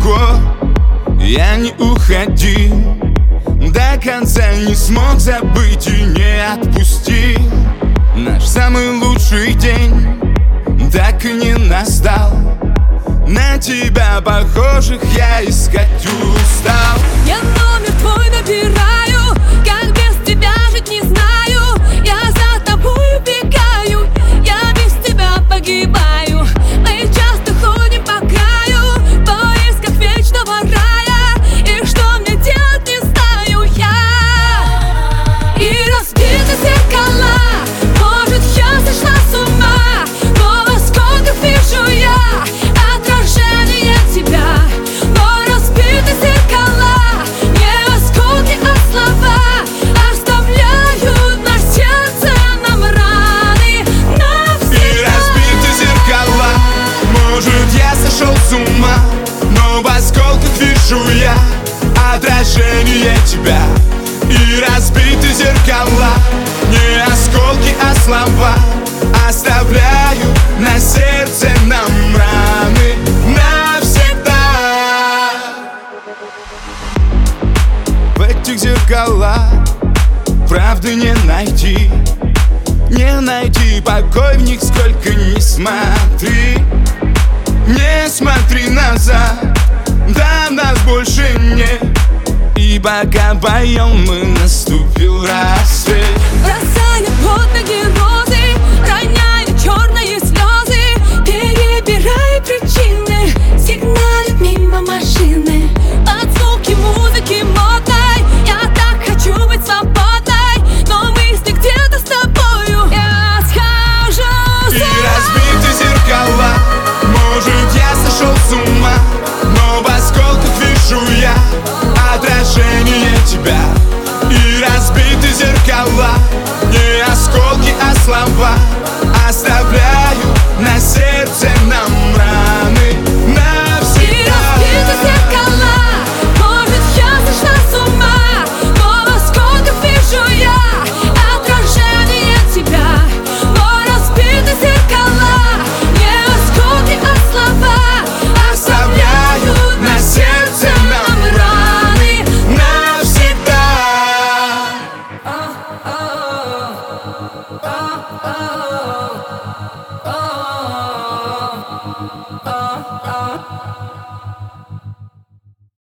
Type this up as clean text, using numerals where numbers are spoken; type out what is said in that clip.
далеко, я не уходил. До конца не смог забыть и не отпустил. Наш самый лучший день так и не настал. На тебя похожих я искать устал. Я номер твой набираю, как без тебя жить не знаю. Я за тобой убегаю, я без тебя погибаю. Мы часто ходим по краю в поисках вечного рая. И что мне делать, не знаю я. И разбиты зеркала, может, я сошла с ума, но во сколько вижу я отражение тебя. Но разбиты зеркала не осколки, а слова оставляют на сердце нам раны навсегда. И разбиты зеркала, может, я сошел с ума, но в осколках вижу я отражение тебя. И разбиты зеркала не осколки, а слова оставляют на сердце нам раны навсегда. В этих зеркалах правды не найти, не найти покой в них, сколько ни смотри. Не смотри назад, да нас больше нет. И пока поем мы, наступил рассвет.